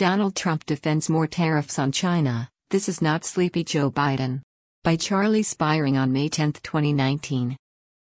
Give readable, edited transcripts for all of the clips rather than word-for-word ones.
Donald Trump defends more tariffs on China, this is not sleepy Joe Biden. By Charlie Spiring on May 10, 2019.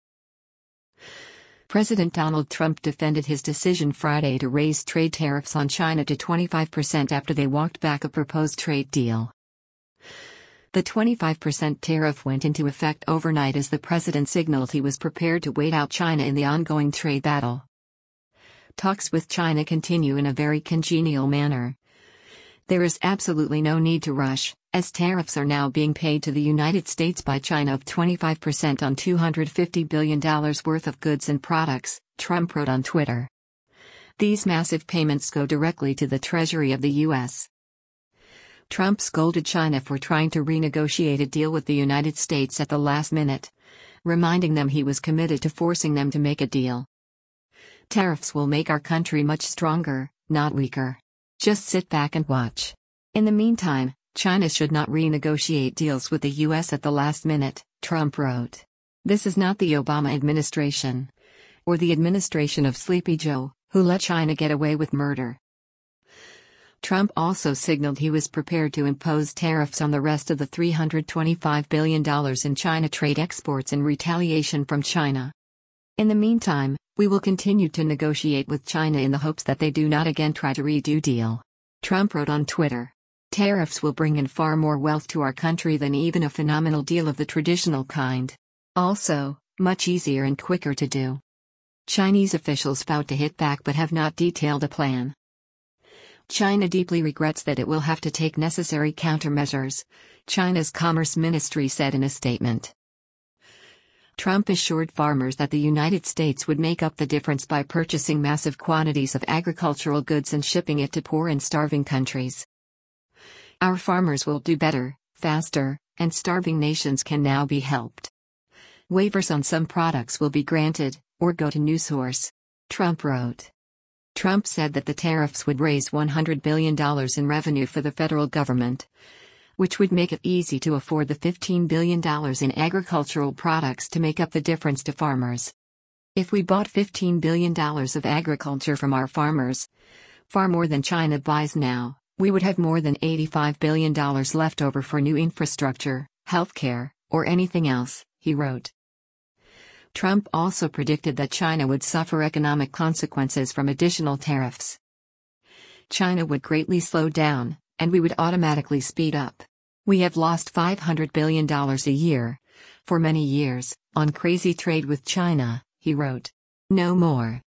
President Donald Trump defended his decision Friday to raise trade tariffs on China to 25% after they walked back a proposed trade deal. The 25% tariff went into effect overnight as the president signaled he was prepared to wait out China in the ongoing trade battle. Talks with China continue in a very congenial manner. There is absolutely no need to rush, as tariffs are now being paid to the United States by China of 25% on $250 billion worth of goods and products, Trump wrote on Twitter. These massive payments go directly to the Treasury of the U.S. Trump scolded China for trying to renegotiate a deal with the United States at the last minute, reminding them he was committed to forcing them to make a deal. Tariffs will make our country much stronger, not weaker. Just sit back and watch. In the meantime, China should not renegotiate deals with the U.S. at the last minute, Trump wrote. This is not the Obama administration. Or the administration of Sleepy Joe, who let China get away with murder. Trump also signaled he was prepared to impose tariffs on the rest of the $325 billion in China trade exports in retaliation from China. In the meantime, we will continue to negotiate with China in the hopes that they do not again try to redo deal. Trump wrote on Twitter. Tariffs will bring in far more wealth to our country than even a phenomenal deal of the traditional kind. Also, much easier and quicker to do. Chinese officials vowed to hit back but have not detailed a plan. China deeply regrets that it will have to take necessary countermeasures, China's Commerce Ministry said in a statement. Trump assured farmers that the United States would make up the difference by purchasing massive quantities of agricultural goods and shipping it to poor and starving countries. Our farmers will do better, faster, and starving nations can now be helped. Waivers on some products will be granted, or go to new source, Trump wrote. Trump said that the tariffs would raise $100 billion in revenue for the federal government, which would make it easy to afford the $15 billion in agricultural products to make up the difference to farmers. If we bought $15 billion of agriculture from our farmers, far more than China buys now, we would have more than $85 billion left over for new infrastructure, healthcare, or anything else, he wrote. Trump also predicted that China would suffer economic consequences from additional tariffs. China would greatly slow down, and we would automatically speed up. We have lost $500 billion a year, for many years, on crazy trade with China, he wrote. No more.